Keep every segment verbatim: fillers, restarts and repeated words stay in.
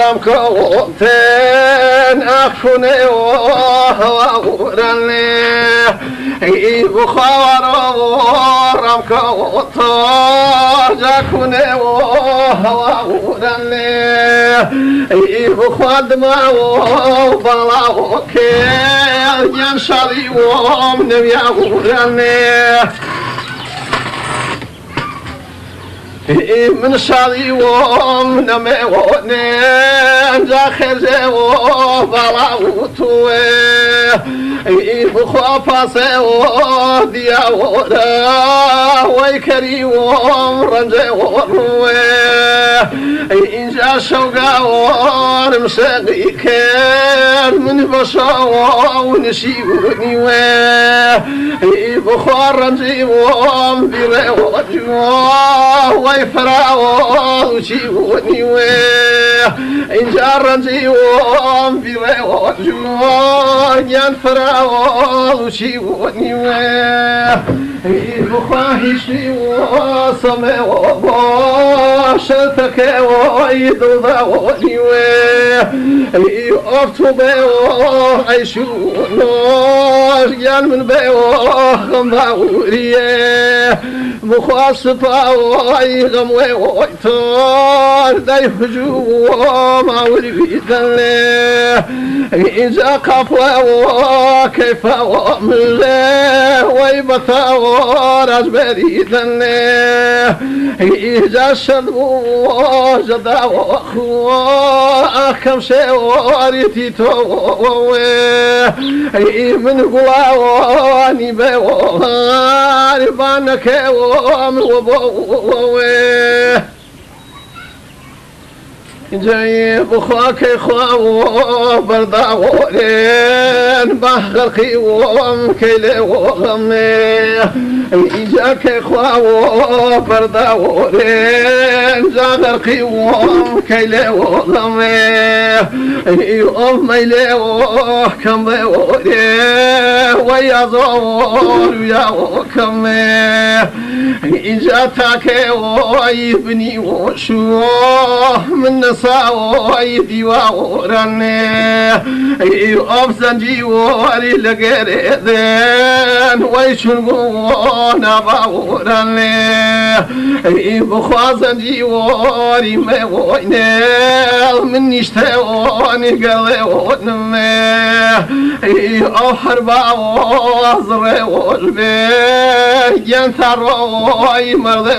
رم كوتن أخفني وهورني بخارم كوتن جاكني وهورني بخدم وبلاك ينشري ومن يهورني من شري ومن موني داخل وبلاوتوي بخافة ودياورا ويكري ورنجي وروي إن جا شوقا ورمساقي كان من بشا ونشيوني بخار رنجي ومبيري وجوا ويفرا وشيوني إن جا رنجي ومبيري وجوا ينفرا وشيوني بخاهشي وصمي وباشتك ويدوضوني أفتبي وعيشونوش جان من بي وخمباوري مخاصفة ويغم ويطار داي هجوم وريدن إذا قفوا وكيف ومله ويبطا ورج بريدن إذا شدوا جدا وخوا أكم شوارتي توه من قواني بوار بانك وبوه جاي بخاك خوا برداورين بحرقي ومكيل وغمي إجاك خوا برداورين زغرقي ومكيل وغمي يوم ميلي وكم بوري ويزور يا وكمي إجاتك ويبني وشوه من ساوي وورني أبسنجي وري لقريدين ويشنقونا باورني بخوازنجي وري مويني من نشتوني قليونمي أحربا وزري وجبي ينثروي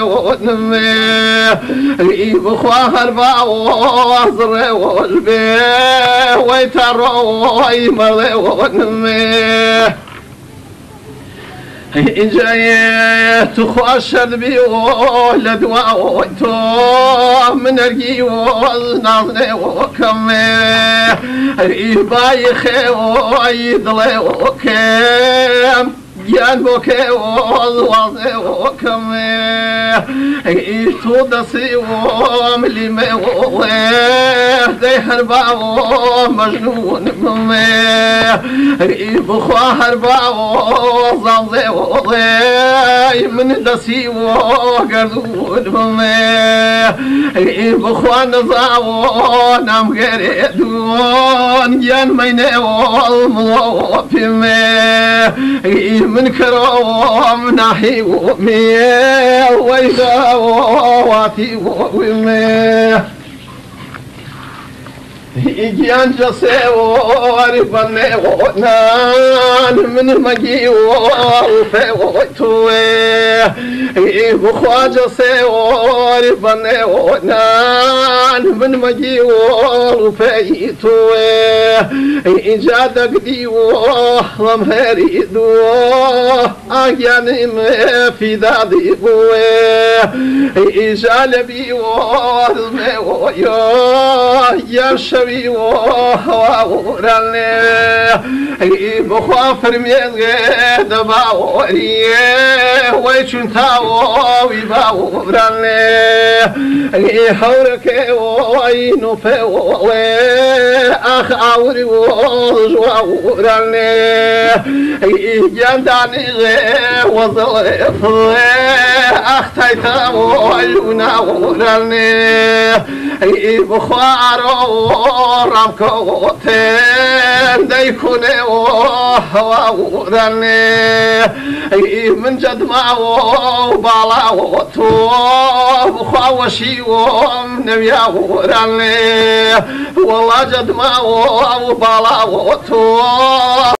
مرضي بخواه أربا وزري وجبي ويتروي مرضي ونمي إن جايت خشد بي ولد وعويتو من أرجي والنظر وكمي بايخي ويدلي وكم جانبك والوضع وكمي تودسي وملي مويه دي هربا ومجنون ممي بخوا هربا وزمزي وضي من دسي وقردون ممي بخوا نزا ونام قريدون جان ميني والموفي مي من كرام ناحي ومي ويدا واتي ومي إجيان جسي وارفني ونان من مجي وفي ويتوي بخوا جسي وارفني ونان من مجي وفي توي إجادك دي وحرم هريدو أجاني في دادي بوي إجالبي وارمي ويا يا شبي ووراني بخافر ميزغ دباوريه ويشون تاو يباوراني حورك وينو فو اخ اوري وزواوراني جنداني وظيف اخ تايتا ويناوراني بخارو رامكوتين ديكوني وهواوراني من جد معو بالاوتو بخاوشي ومنبياوراني والله جد معو بالاوتو